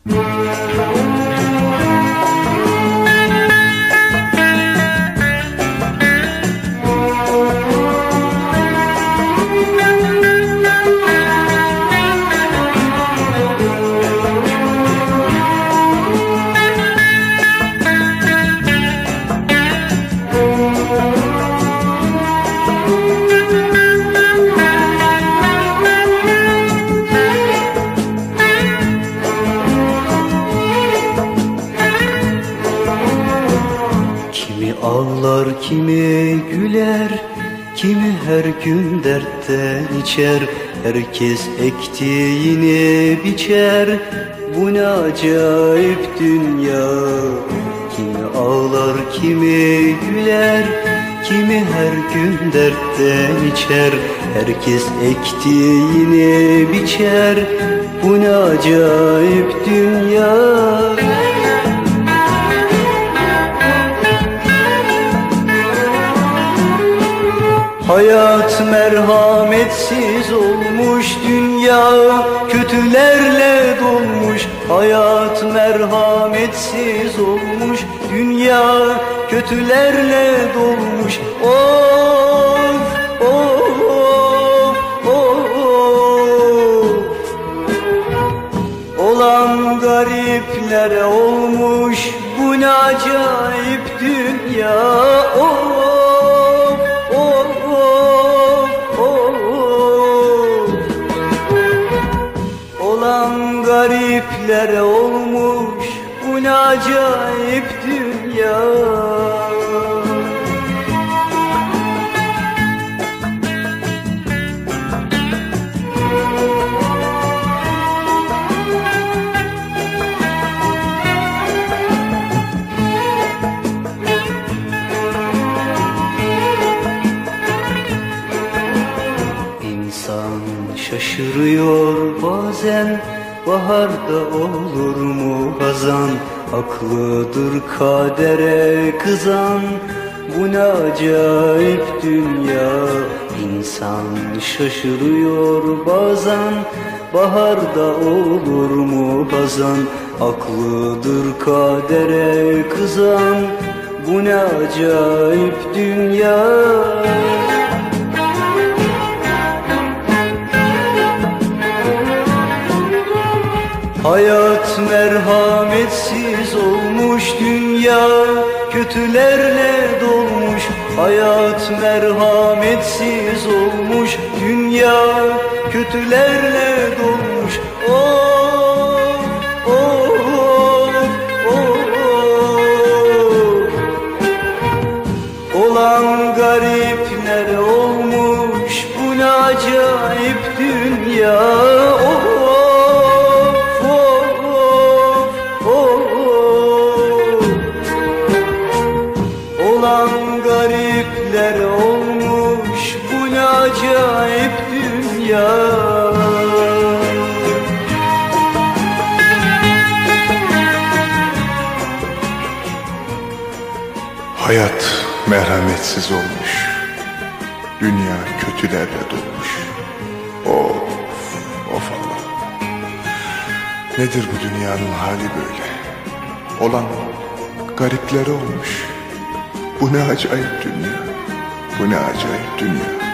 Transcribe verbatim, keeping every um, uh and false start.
Ağlar kimi güler, kimi her gün dertten içer. Herkes ektiğini biçer, bu ne acayip dünya. Kimi ağlar kimi güler, kimi her gün dertten içer. Herkes ektiğini biçer, bu ne acayip dünya. Hayat merhametsiz olmuş, dünya kötülerle dolmuş. Hayat merhametsiz olmuş, dünya kötülerle dolmuş. Of of of of. Olan gariplere olmuş, bu ne acayip dünya. Of gariplere olmuş, bu ne acayip dünya. İnsan şaşırıyor bazen, baharda olur mu hazan? Haklıdır kadere kızan, bu ne acayip dünya. İnsan şaşırıyor bazen, baharda olur mu hazan? Haklıdır kadere kızan, bu ne acayip dünya. Hayat merhametsiz olmuş, dünya kötülerle dolmuş. Hayat merhametsiz olmuş, dünya kötülerle dolmuş. Of of of of. Olan garipler olmuş, bu ne acayip dünya. Of garipler olmuş, bu ne acayip dünya. Hayat merhametsiz olmuş, dünya kötülerle dolmuş. Of of Allah, nedir bu dünyanın hali böyle? Olan garipler olmuş, bu ne acayip dünya, bu ne acayip dünya.